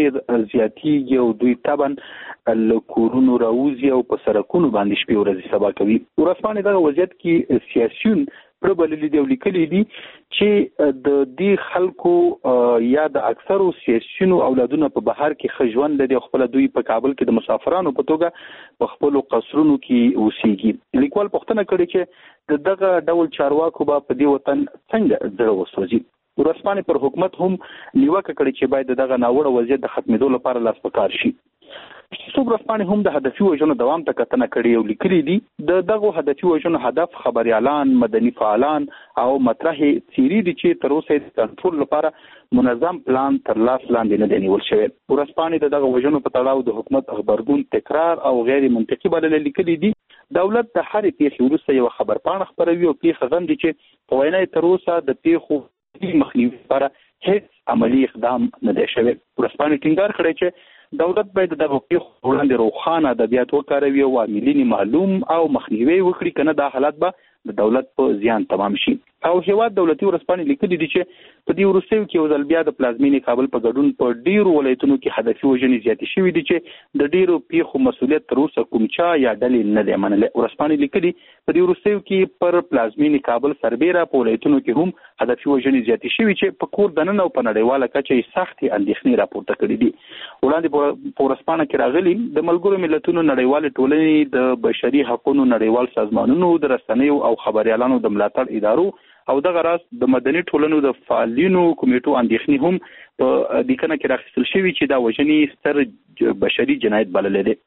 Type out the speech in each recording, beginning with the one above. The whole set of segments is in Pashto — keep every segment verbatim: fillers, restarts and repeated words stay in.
ډیر زیاتیږي او دوی طبعا له کورونو راوځي او په سړکونو باندې شپې ورځې سبا کوي. ورځپاڼې دغه وضعیت کې سیاسیون پر بللي دی او لیکلي دي چې د دې خلکو یا د اکثرو سیاسیونو اولادونه په بهر کې ښه ژوند لري او خپل دوی په کابل کې د مسافرانو په توګه په خپلو قصرونو کې اوسېږي. لیکوال پوښتنه کړې چې دغه ډول چارواکو به په دې وطن څنګه زړه وسوځي. ورځپاڼې پر حکومت هم نیوکه کړې چې باید دغه ناوړه وضعیت د ختمېدو لپاره لاس په کار شي. څو ورځپاڼې هم د هدفي وژنو دوام ته کتنه کړې او لیکلي دي د دغو هدفي وژنو هدف خبريالان، مدني فعالان او مطرح څیرې دي چې تر اوسه د کنټرول لپاره منظم پلان تر لاس لاندې نه دی نیول شوی. ورځپاڼې د دغه وژنو په تړاو د حکومت خبرګون تکرار او غیر منطقي بلل لیکلي دي. دولت د هرې پیښې وروسته یو خبرپاڼه خپروي او پیښه غندي چې په وینا یې تر اوسه د پیښو مخنیوي لپاره هیڅ عملی اقدام نه دی شوی. ورځپاڼې ټینګار کړی چې دولت باید دغه پیښو وړاندې روښانه ادبیات وکاروي او عاملین معلوم او مخنیوي وکړي، کنه دا حالات به د دولت په زیان تمام شي. او هیواد دولتي ورځپاڼې لیکلي دي چې په دې وروستیو کې یو ځل بیا د پلازمینې کابل په ګډون په ډیرو ولایتونو کې هدفي وژنې زیاتې شوي دي چې د ډیرو پیښو مسؤلیت تر اوسه کوم چا یا ډلې نه دی منلی. ورځپاڼې لیکلي په دې وروستیو کې پر پلازمینې کابل سربیره په ولایتونو کې هم هدفي وژنې زیاتې شوي چې په کور دننه او په نړیواله کچه یې سختې اندېښنې راپورته کړي دي. وړاندې په ورځپاڼه کې راغلي د ملګرو ملتونو نړیوالې ټولنې، د بشري حقوقو نړیوال سازمانونو، د رسنیو او خبريالانو د ملاتړ ادارو او دغه راز د مدني ټولنو د فعالینو کمیټو اندېښنې هم په لیکنه کې راخیستل شوي چې دا وژنې ستر بشري جنایت بللی دی.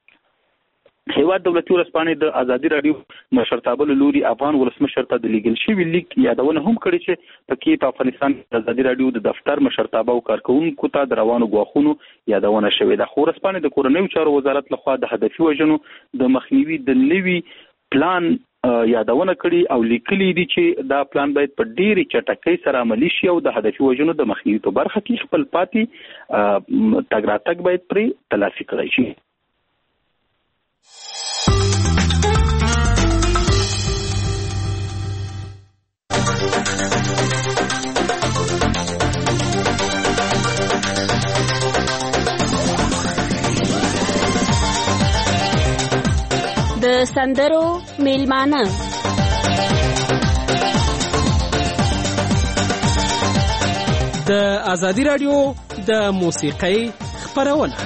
هیواد دولتي ورځپاڼې د ازادي راډیو مشرتابه له لوري افغان ولسمشر ته د لیږل شوي لیک یادونه هم کړې چې پکې په افغانستان کې د ازادي راډیو د دفتر مشرتابه او کارکوونکو ته د روانو ګواښونو یادونه شوې ده. خو ورځپاڼې د کورنیو چارو وزارت لخوا د هدفي وژنو د مخنیوي د نوي پلان یادونه کړي او لیکلي دي چې دا پلان باید په ډېرې چټکۍ سره عملي شي او د هدفي وژنو د مخنیوي په برخه کې خپل پاتې تګ راتګ باید پرې تلافي کړی شي. د سندرو میلمانه د ازادي راډیو د موسیقۍ خپرونه.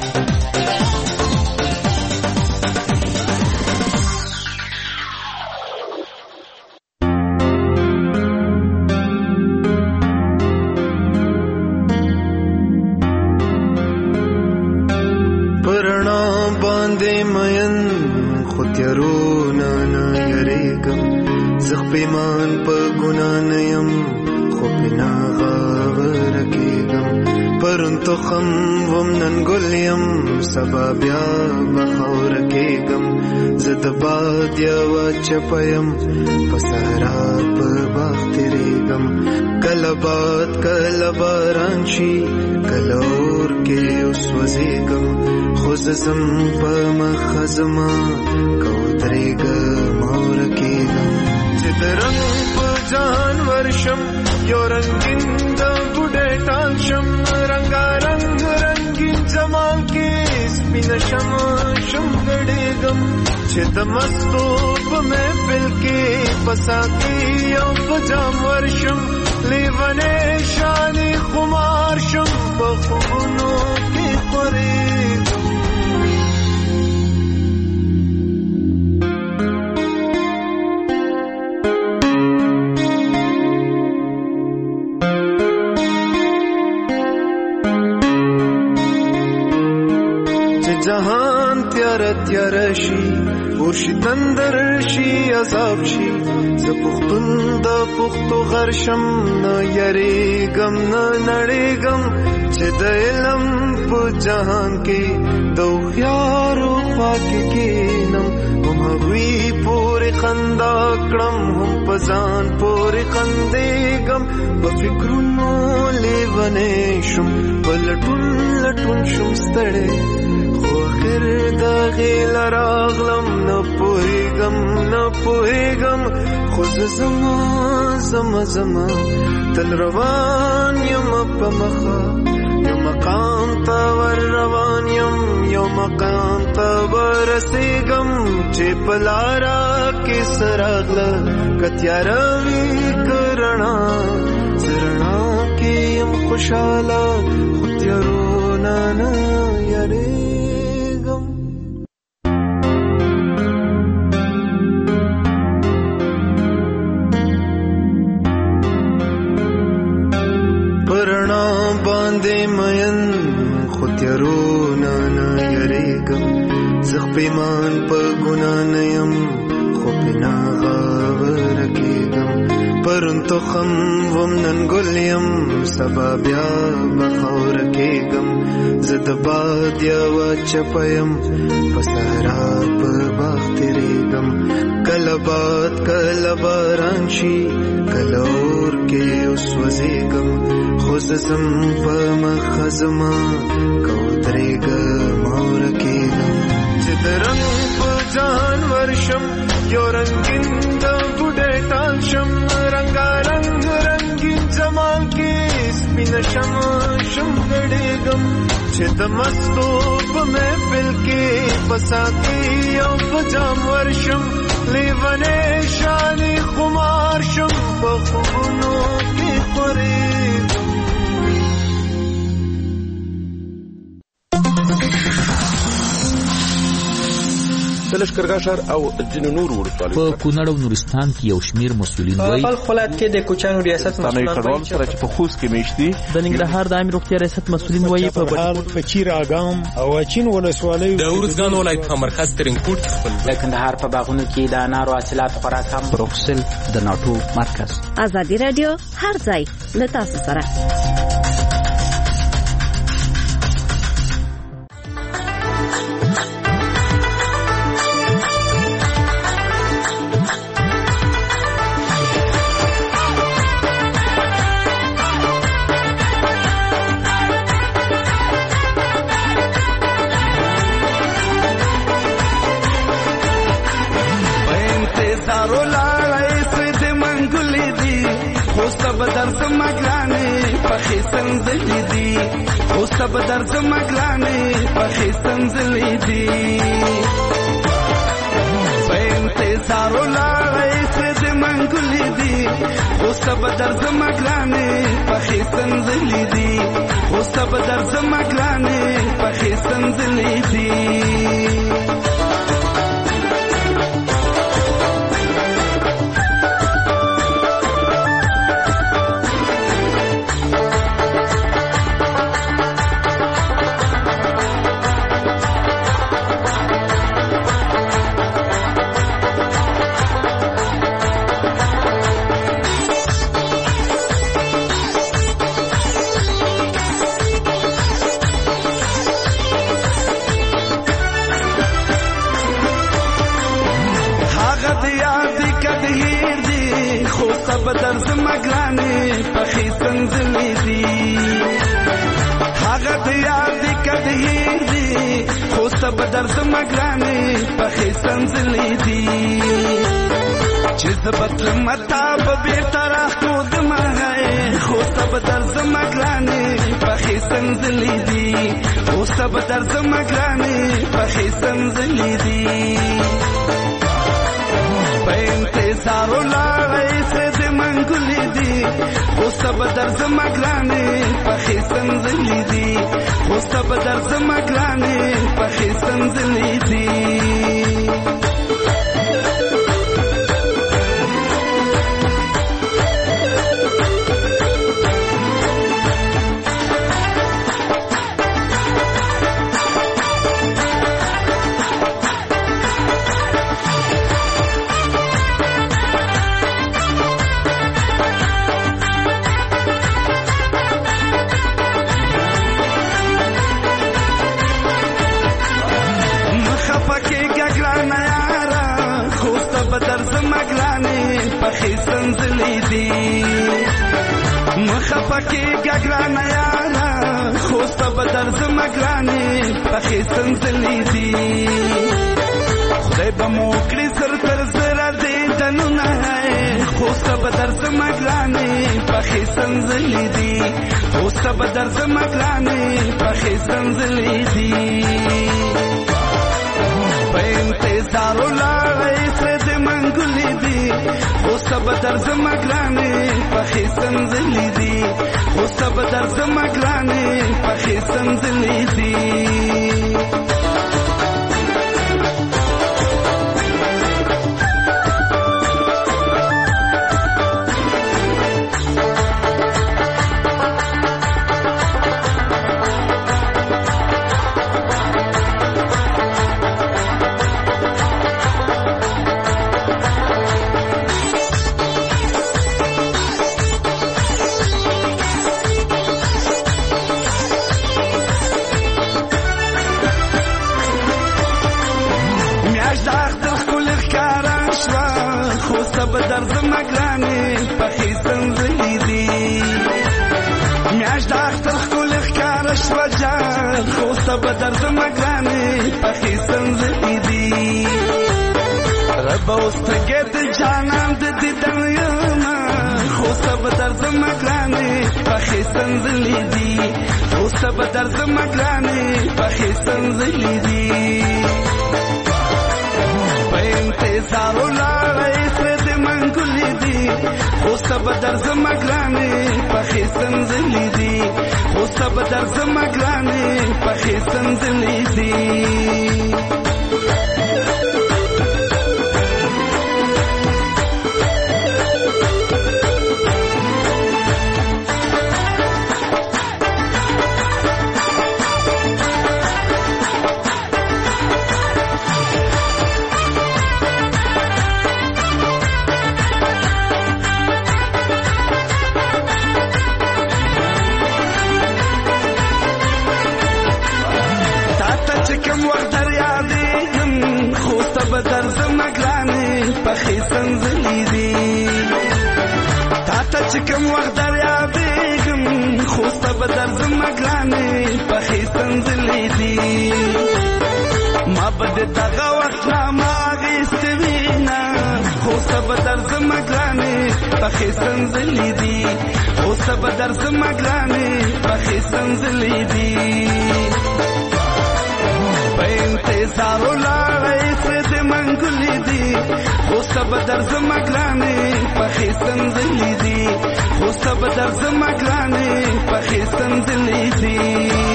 پرنا باندې مین خطیرون نه یریګم زخ پیمان په ګنا نه يم خو پنا غاور کېږم پرون تو خم وم نن ګل یم سبا بیا بخور کېږم زه د باد یوه چپه یم په صحرا په باغ تېرېږم کله باد کله باران شي کله اور کې وسوځېږم خو زه ځم په مخه زما کودرېږم او رکېږم چې د رنګ په جان ورشم یو رنګین د بوډۍ ټال شم رنګارنګ رنګین جمال کې سپینه شمع شم ګډېږم چې د مستو په محفل کې په ساقي او په جام ورشم لیونی شانې خمار شم په خوبونو کې خورېږم. جهان تیار تیار شي ورشي تندر شي عذاب شي زه پښتون د پښتو غرشم نه یریږم نه نړېږم چې د علم په جهان کې د هوښیارو خوا کې کښېنم هم هغوی پورې خندا کړم هم په ځان پورې خندېږم په فکرونو لیونی شم په لټون لټون شم ستړی خیر دا غیل راغلم نه پوهېږم نه پوهېږم خو زه زما زما زما تل روان یم په مخه یو مقام ته مقام ته ورسېږم چې په لاره کې سراغله کتیاره وي که رڼا زه رڼا کې یم خوشحاله خو تیارونه نه یریږم. په رڼا باندې مین خو تیارونه نه یریږم. زه پیمان په ګناه نه یم خو پې نه غاوره کېږم. پرون تخم وم نن ګل یم سبا بیا به خاوره کېږم. زه د باد یوه چپه یم په صحرا په باغ تېرېږم. کله باد کله باران شي کله اور کې وسوځېږم. خو زه ځم په مخه زما که ودرېږم او ورکېږم. چې د رنګ په ځان ورشم یو رنګین د بوډۍ ټال شم. رنګارنګ رنګین جمال کې سپینه شم شم ګډېږم. چې د مستو په محفل کې په ساقي او په جام ورشم. لیونی شانې خمار شم په خوبونو کې خورېږم. د لښکرګاه ښار او ځینو نورو ولسوالیو په کونړ او نورستان کې یو شمېر مسؤلین وایي په ولایت کې د کوچیانو ریاست مسؤلین وایي سره چې په خوست کې میشت دي. د ننګرهار د عامې روغتیا ریاست مسؤلین وایي په په چیر اګام او اچین ولسوالیو د ارزګان ولایت په مرکز ترینکوټ خپل د کندهار په باغونو کې د انارو حاصلات خورا کم. بروکسل د ناټو مرکز. ازادي رادیو هر ځای له تاسو سره. سب درز مگلانے پخی سنزلی دی بینتے سارو لارے سد منگلی دی وہ سب درز مگلانے پخی سنزلی دی وہ سب درز مگلانے پخی سنزلی دی. درز مگلانے پخی سنزلی دی حاغت یاد کدیر دی خو سب درز مگلانے پخی سنزلی دی. چیز بطل مطاب بیترا خود مغائے خو سب درز مگلانے پخی سنزلی دی خو سب درز مگلانے پخی سنزلی دی. بینتے سارو لارے سے منگلی دی وہ سب درز مگلانے پخی سنزلی دی وہ سب درز مگلانے پخی سنزلی دی. پخی سنزلی دی مخفکی گگرانا یارا خو سب درز مگلانے پخی سنزلی دی. خدای بموکلی سر تر زرا دیدنو نهائے خو سب درز مگلانے پخی سنزلی دی خو سب درز مگلانے پخی سنزلی دی. په انتظار ولاړې سره د منګولې دي خو سبا درځمه ګرانې پخې سنځلې دي خو سبا درځمه ګرانې پخې سنځلې دي درځم ګرانې پخې سنځلې دي میاشت د اختر ښکلې ښکاره شوه جان خو سبا درځم ګرانې پخې سنځلې دي ربه اوس ټګې د جانان د دیدن یمه خو سبا درځم ګرانې پخې سنځلې دي خو سبا درځم ګرانې پخې سنځلې دي په انتظار ولاړې سره د منګولې دي خو سبا درځمه ګرانې پخې سنځلې دي خو سبا درځمه ګرانې پخې سنځلې دي درځمه ګرانې پخې سنځلې دي تا ته چې کوم وخت در یادېږم خو ستا به درځمه ګرانې پخې سنځلې دي ما به د دغه وخت نامه اخیستې وینه خو ستا به درځمه ګرانې پخې سنځلې دي خو ستا به درځمه ګرانې پخې سنځلې دي په انتظار ولاړې سره د منګولې دي خو سبا درځمه ګرانې پخې سنځلې دي خو سبا درځمه ګرانې پخې سنځلې دي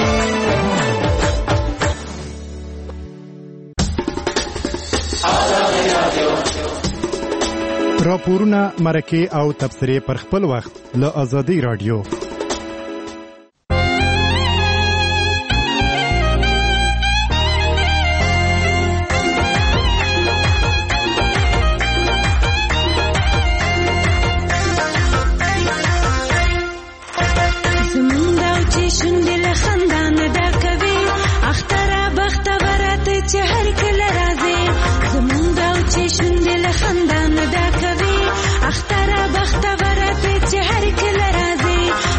راپورونه مرکې او تبصرې پر خپل وخت له آزادۍ رادیو. اختر بخت ورته چې هر کله راځي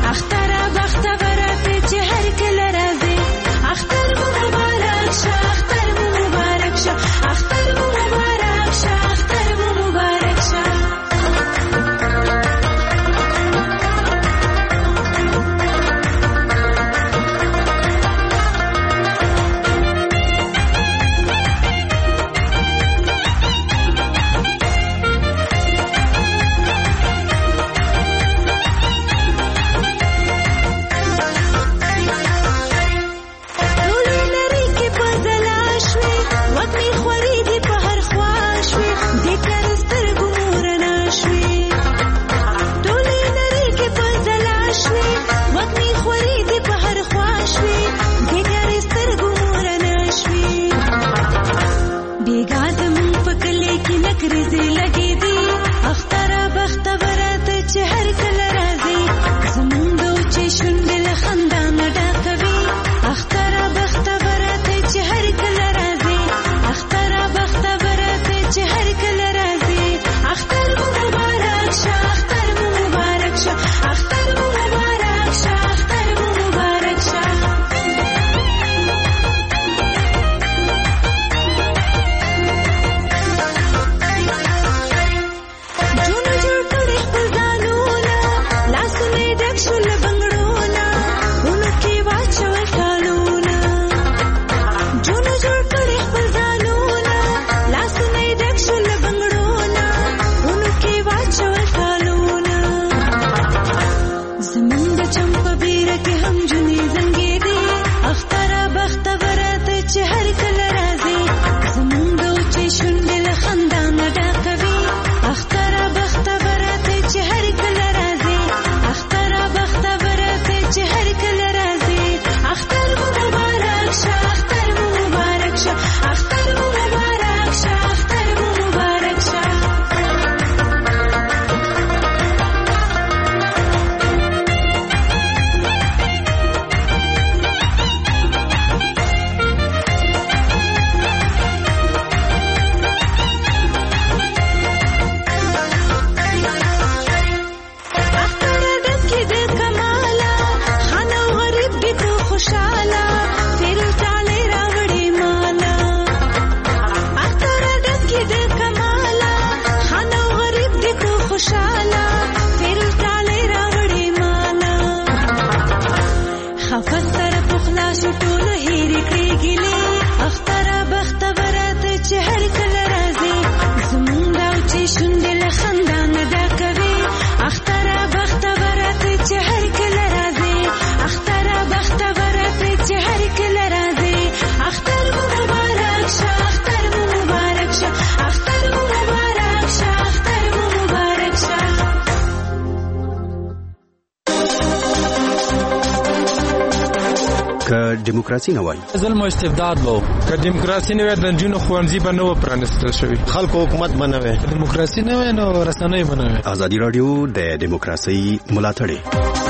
دیموکراسي نه وای. ظلم او استبداد وو. که دیموکراسي نه وای د جنونو خوانزي به نه و پرانستل شوی. خلکو حکومت بنوي. دیموکراسي نه وای نو رسنۍ بنوي. ازادي رادیو د دیموکراسي ملاتړی.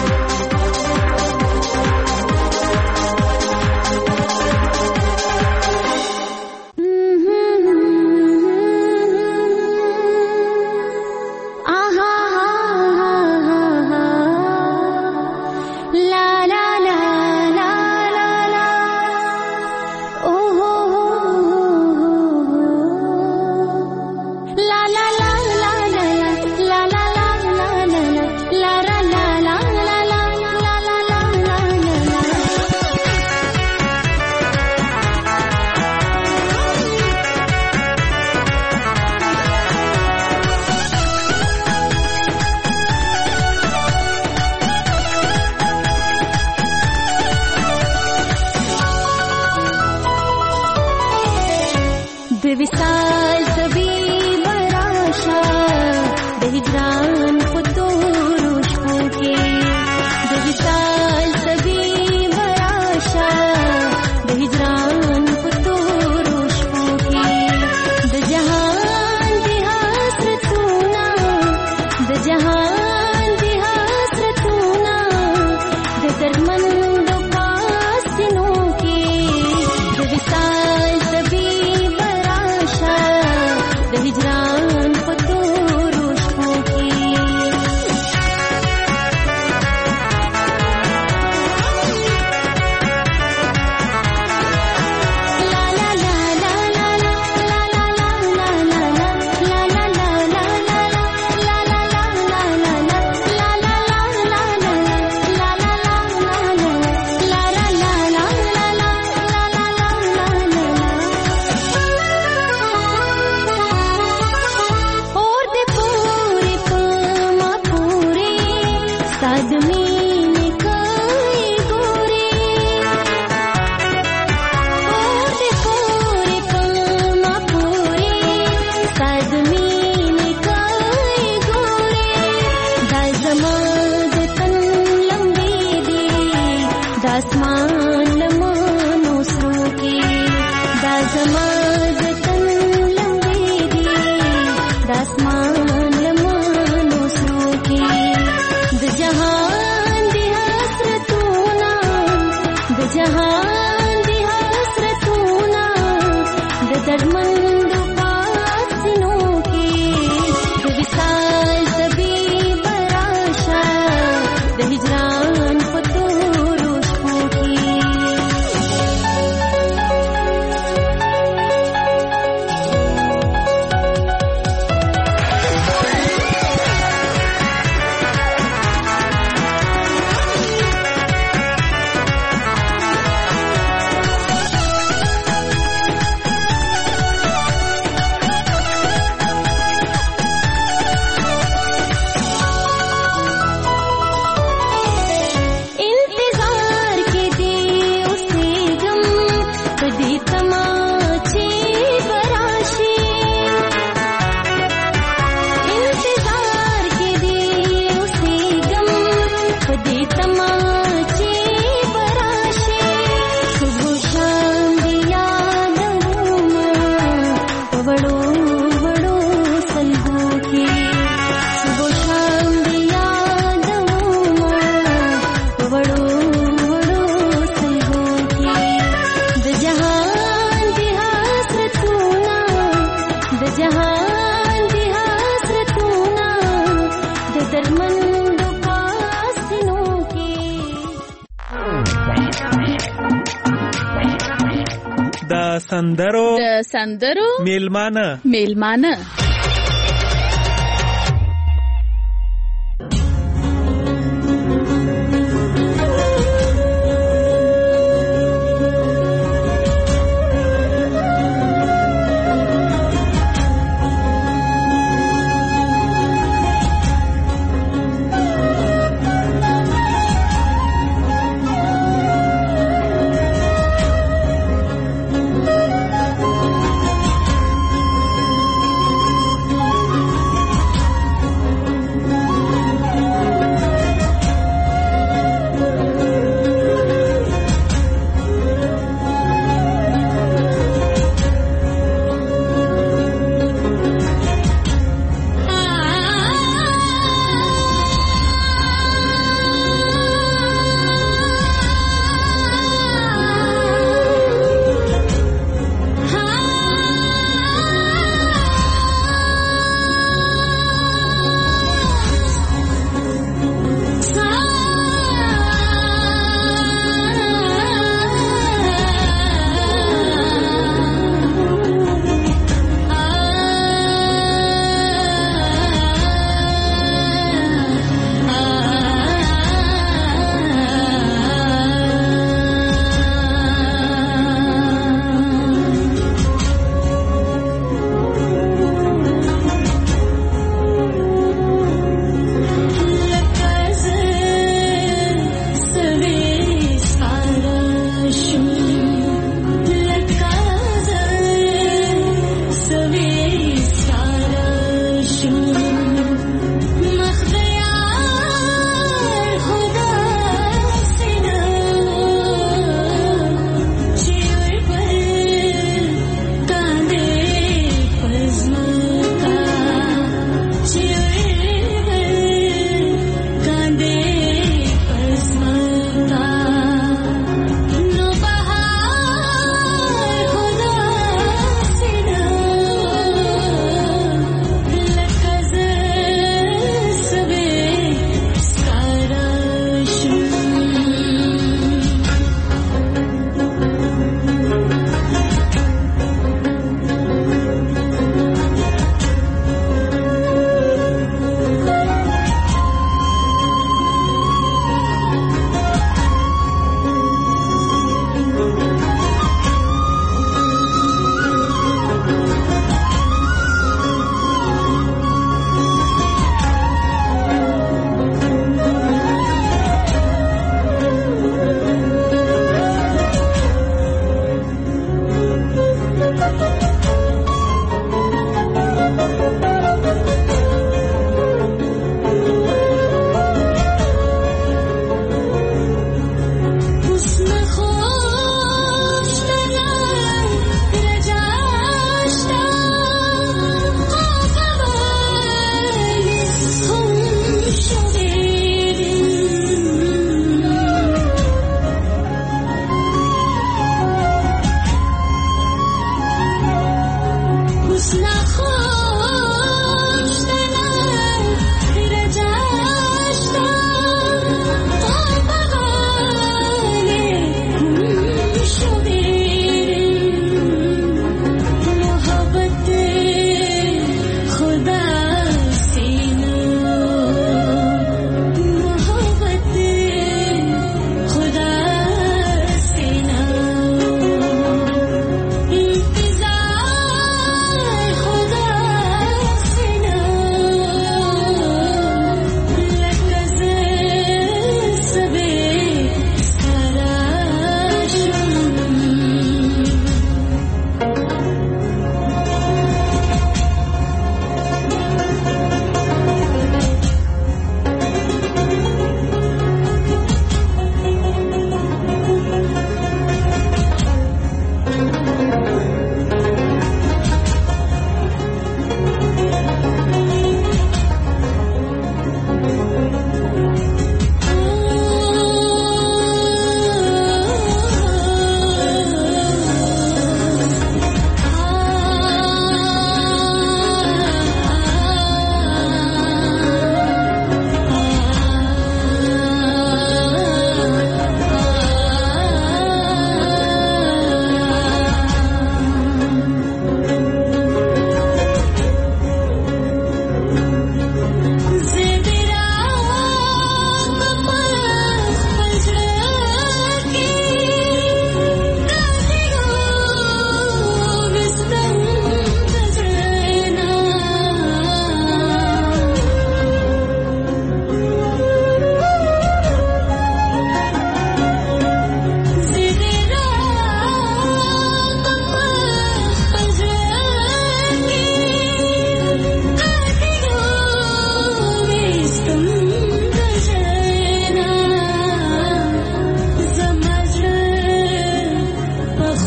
سندرو د سندرو میلمانه میلمانه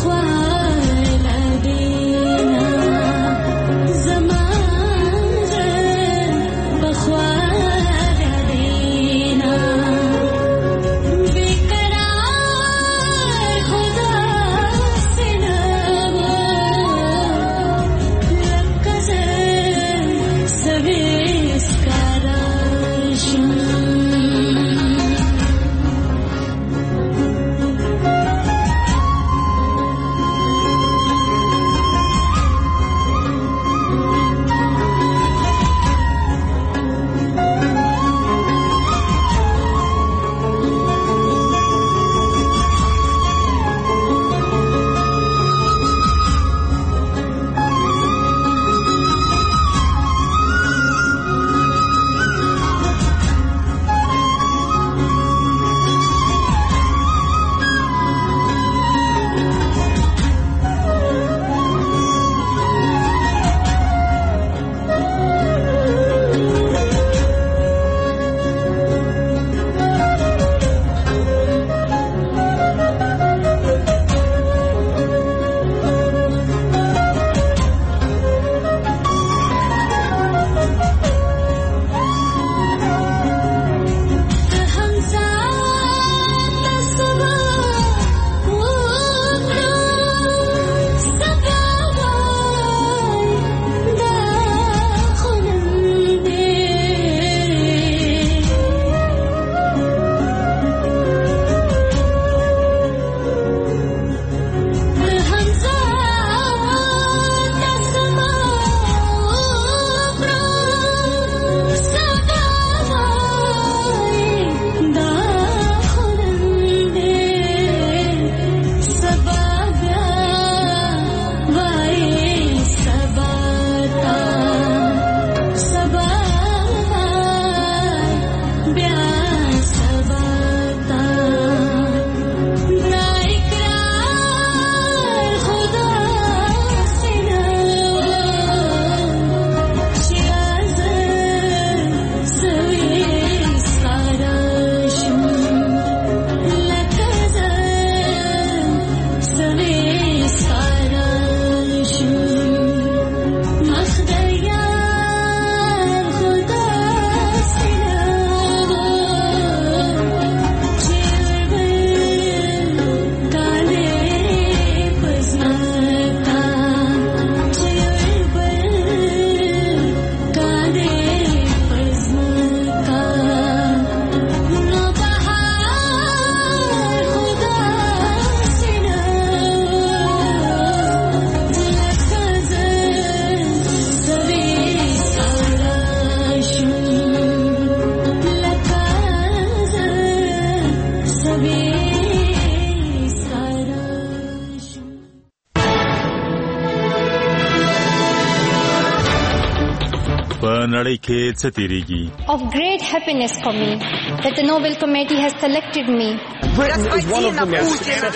نړۍ کې څه تیریږي. Of great happiness for me that the Nobel Committee has selected me. Britain is one of the most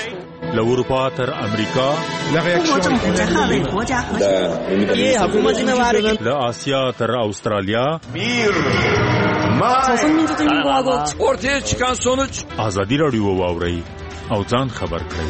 له اروپا تر امریکا له آسیا تر استرالیا ortaya çıkan sonuç ازادي راډیو واوري او ځان خبر کړئ.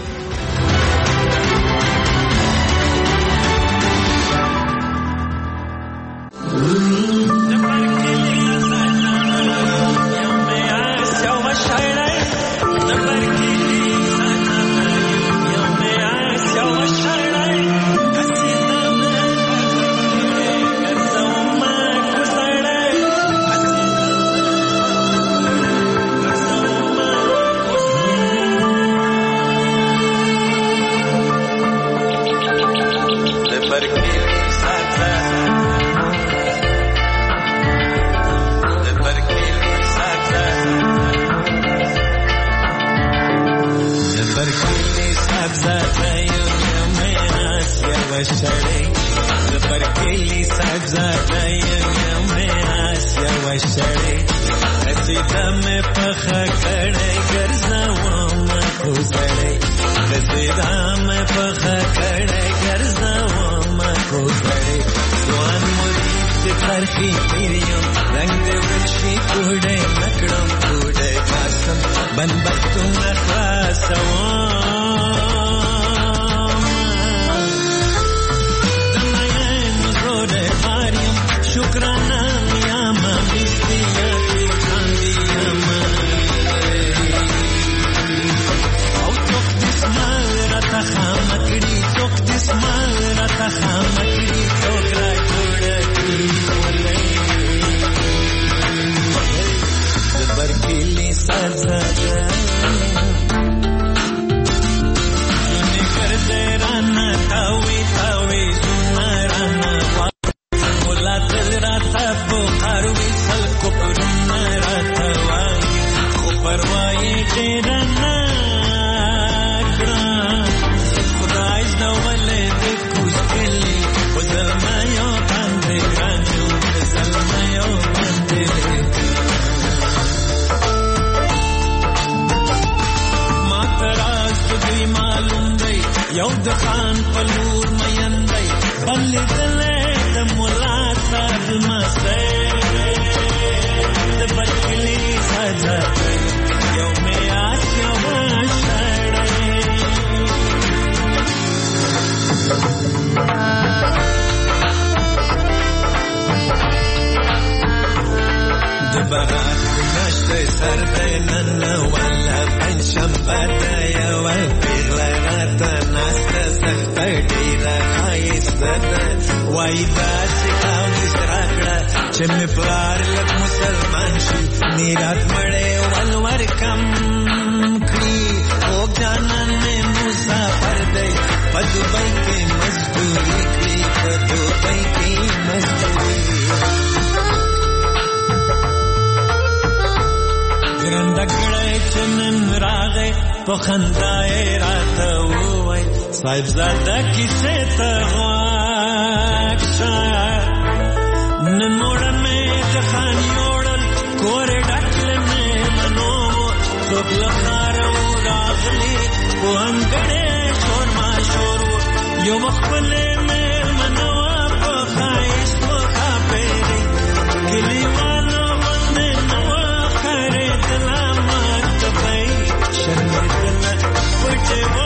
خامکړي څوک را جوړ کړي ولې د برکلي سزا یو د خان پلور میندای بلې دلې د مولا صاحب مسته د برکلي سزا یو مې آس یو شړې د برات نشته سر دې نن ولا پنځم بده یو پیغلته وای دا سکاو نسراکړه چې مې پلار لک مسلمان شي میرات مړې ولور کم کړي او جانان مې مسافر دی په دوبۍ کې مزدوري کړي په دوبۍ کې مزدوري ګرنده کړی چې نن راغی په خندا یې راته ووایي صاحب زاده کیسې ته غواږ شه نن موړه مې د خان یوړل کورې ډکله مې منو څوک له ښاره و راغلي په انګړې شور ماشور و یو خپلې مېلمنه وه په ښایست و ښاپېرې کلیوالو غوندې نه وه ښکارېدله مکتبۍ شرمېدله پټې وه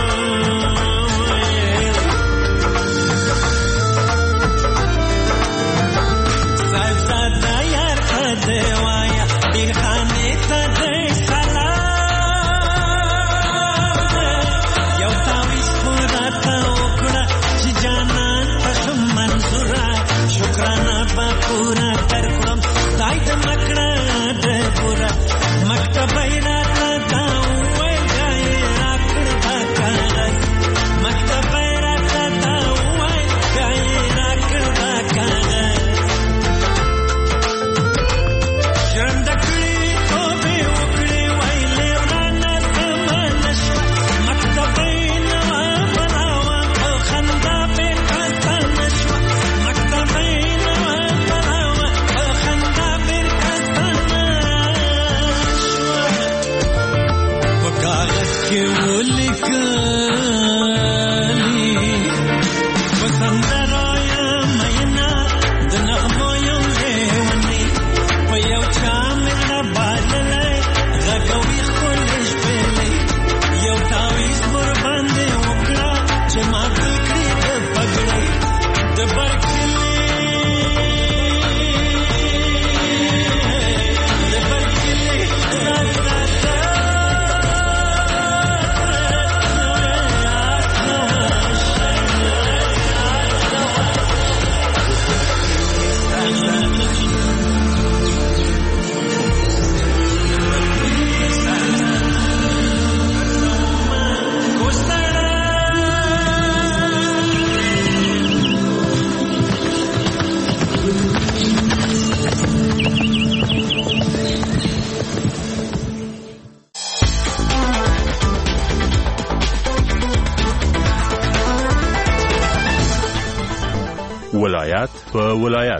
ولایت په ولایت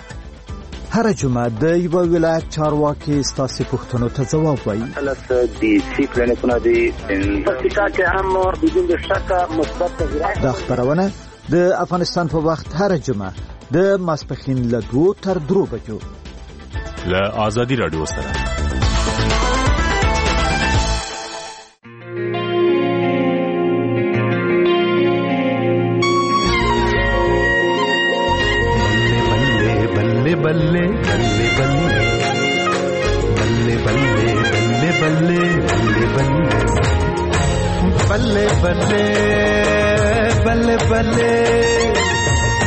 هر جمعه د یو ولایت چارواکي ستاسو پوښتنو ته ځواب وایي. خلاص دي سی پلانونه دي پاتې هم بدون شک مثبت تغیرات. دا خبرونه د افغانستان په وخت هر جمعه د ماسپخین له دوه تر درو بجو له آزادي رادیو سره. बल्ले बल्ले बल्ले बल्ले बल्ले बल्ले बल्ले बल्ले बल्ले बल्ले बल्ले बल्ले